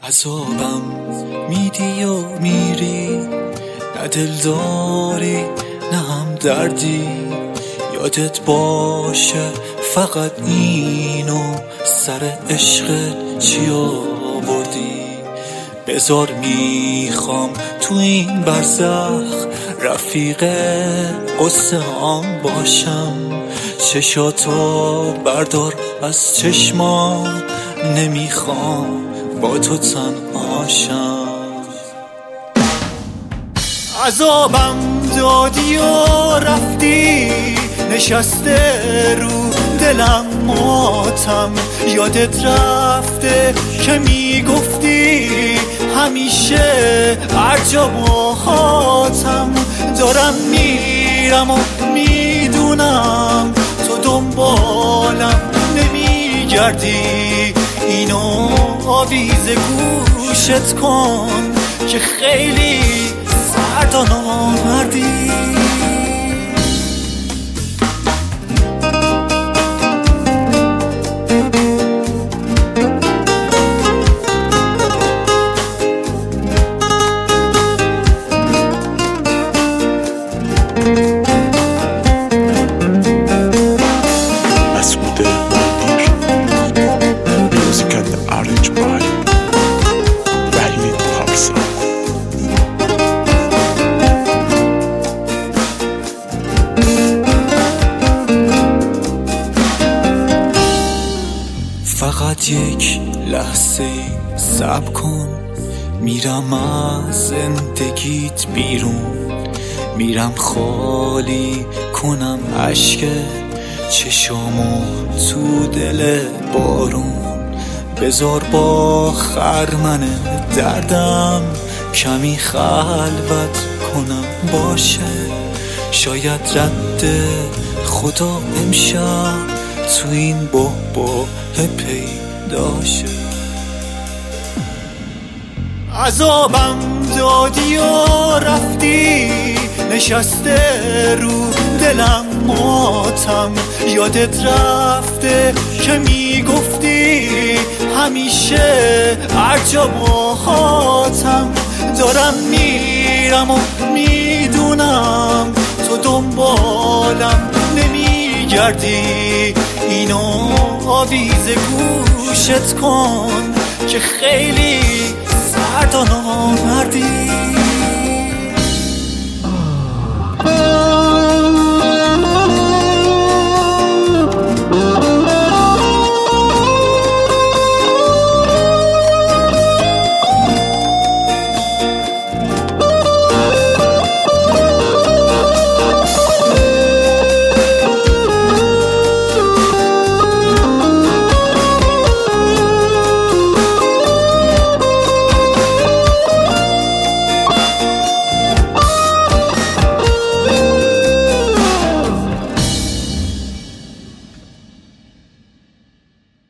عذابم میدی و میری، نه دل داری نه هم دردی. یادت باشه فقط اینو، سر عشقت چی آوردی. بذار میخوام تو این برزخ رفیق قصه هم باشم. چشاتو بردار از چشمام، نمیخوام با تو تنهاشم. عذابم دادی و رفتی، نشسته رو دلم ماتم. یادت رفته که میگفتی همیشه هر جا باهاتم. دارم میرم و میدونم تو دنبالم نمیگردی. اینو آویز گوشت کن که خیلی سرد و نامردی. فقط یک لحظه صبر کن، میرم از زندگیت بیرون. میرم خالی کنم اشک چشامو تو دل بارون. بذار با خرمن دردم کمی خلوت کنم باشه. شاید رد خدا امشب تو این بحباه پیدا شه. عذابم دادی و رفتی، نشسته رو دلم ماتم. یادت رفته که میگفتی همیشه هر جا باهاتم. دارم میرم و میدونم تو دنبالم نمیگردی. اینو آویز گوشت کن که خیلی سرد و نامردی.